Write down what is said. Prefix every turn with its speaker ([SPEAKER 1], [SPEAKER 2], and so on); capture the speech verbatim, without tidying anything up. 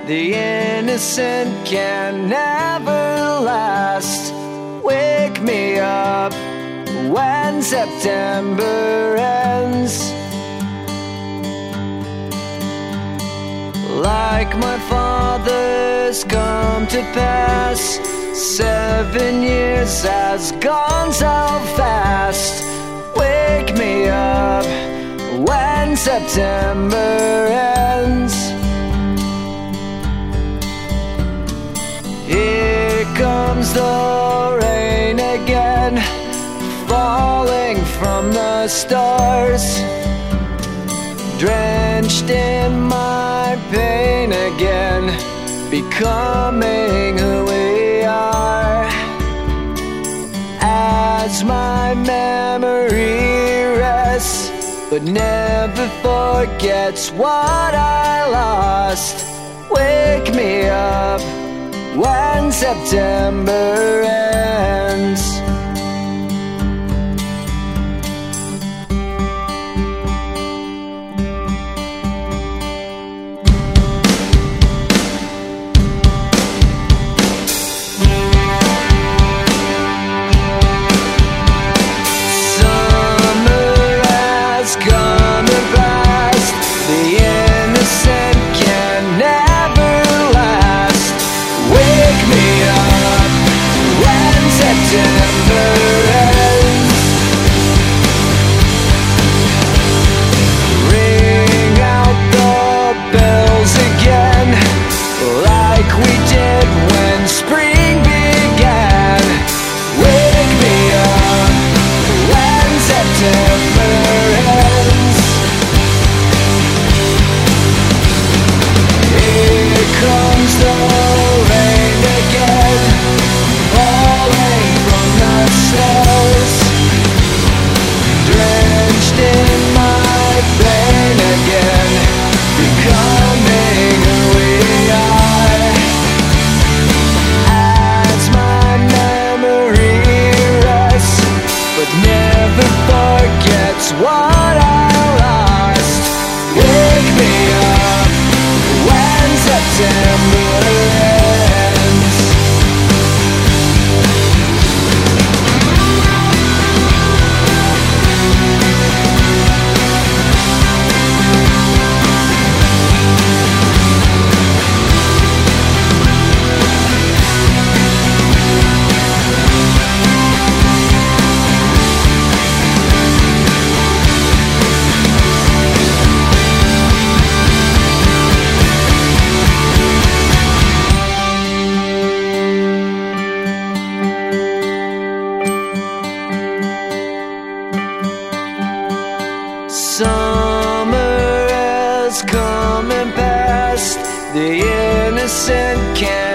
[SPEAKER 1] The innocent can never last. Wake me up when September ends. Like my father's come to pass, seven years has gone so fast. Wake me up when September ends. Here comes the rain again, falling from the stars, drenched in my pain again, becoming who we are. As my memory rests, but never forgets what I lost. Wake me up when September ends. What I lost. Wake me up when September ends. Summer has come and passed. The innocent can't